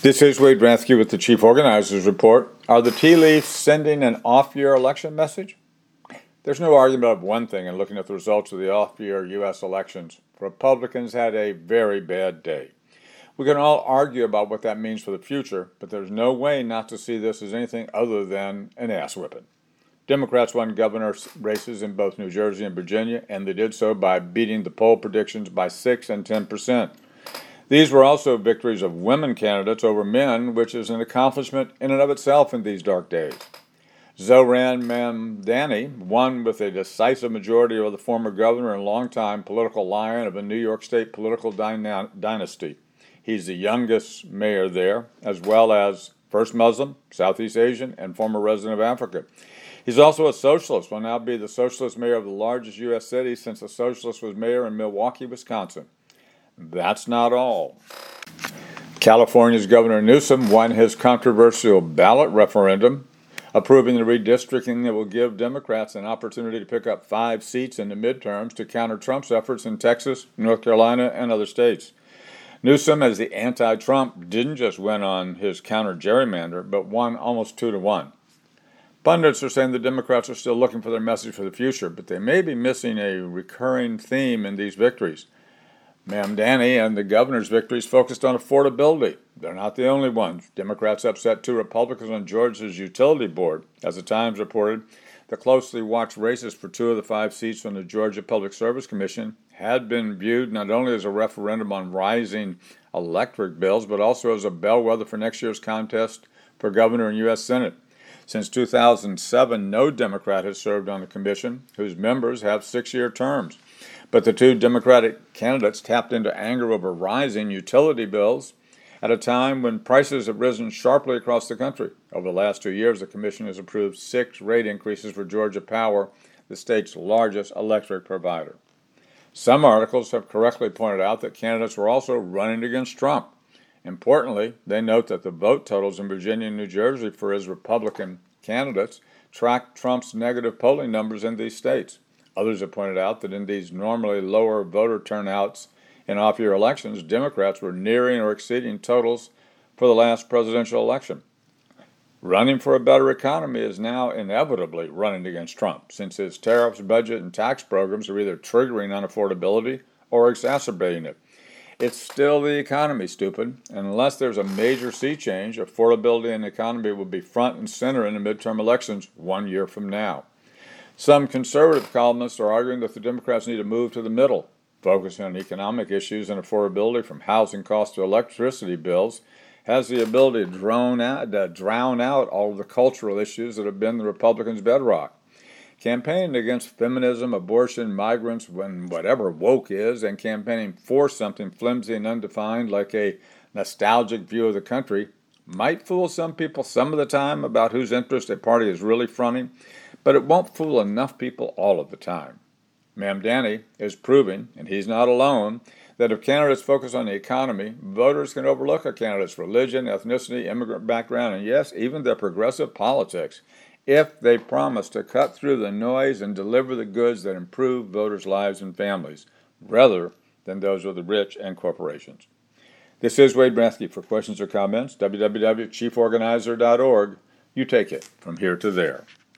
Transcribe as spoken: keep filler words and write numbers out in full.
This is Wade Rathke with the Chief Organizers Report. Are the tea leaves sending an off-year election message? There's no argument of one thing in looking at the results of the off-year U S elections. Republicans had a very bad day. We can all argue about what that means for the future, but there's no way not to see this as anything other than an ass-whipping. Democrats won governor races in both New Jersey and Virginia, and they did so by beating the poll predictions by six and ten percent. These were also victories of women candidates over men, which is an accomplishment in and of itself in these dark days. Zohran Mamdani won with a decisive majority over the former governor and longtime political lion of a New York State political dyna- dynasty. He's the youngest mayor there, as well as first Muslim, Southeast Asian, and former resident of Africa. He's also a socialist, will now be the socialist mayor of the largest U S city since a socialist was mayor in Milwaukee, Wisconsin. That's not all. California's Governor Newsom won his controversial ballot referendum, approving the redistricting that will give Democrats an opportunity to pick up five seats in the midterms to counter Trump's efforts in Texas, North Carolina, and other states. Newsom, as the anti-Trump, didn't just win on his counter-gerrymander, but won almost two to one. Pundits are saying the Democrats are still looking for their message for the future, but they may be missing a recurring theme in these victories. Mamdani and the governor's victories focused on affordability. They're not the only ones. Democrats upset two Republicans on Georgia's utility board. As the Times reported, the closely watched races for two of the five seats on the Georgia Public Service Commission had been viewed not only as a referendum on rising electric bills, but also as a bellwether for next year's contest for governor and U S Senate. Since two thousand seven, no Democrat has served on the commission, whose members have six-year terms. But the two Democratic candidates tapped into anger over rising utility bills at a time when prices have risen sharply across the country. Over the last two years, the commission has approved six rate increases for Georgia Power, the state's largest electric provider. Some articles have correctly pointed out that candidates were also running against Trump. Importantly, they note that the vote totals in Virginia and New Jersey for his Republican candidates tracked Trump's negative polling numbers in these states. Others have pointed out that in these normally lower voter turnouts in off-year elections, Democrats were nearing or exceeding totals for the last presidential election. Running for a better economy is now inevitably running against Trump, since his tariffs, budget, and tax programs are either triggering unaffordability or exacerbating it. It's still the economy, stupid, and unless there's a major sea change, affordability and the economy will be front and center in the midterm elections one year from now. Some conservative columnists are arguing that the Democrats need to move to the middle, focusing on economic issues and affordability from housing costs to electricity bills, has the ability to drown out, to drown out all of the cultural issues that have been the Republicans' bedrock. Campaigning against feminism, abortion, migrants, when whatever woke is, and campaigning for something flimsy and undefined like a nostalgic view of the country might fool some people some of the time about whose interest a party is really fronting, but it won't fool enough people all of the time. Mamdani is proving, and he's not alone, that if candidates focus on the economy, voters can overlook a candidate's religion, ethnicity, immigrant background, and yes, even their progressive politics, if they promise to cut through the noise and deliver the goods that improve voters' lives and families, rather than those of the rich and corporations. This is Wade Rathke. For questions or comments, w w w dot chief organizer dot org. You take it from here to there.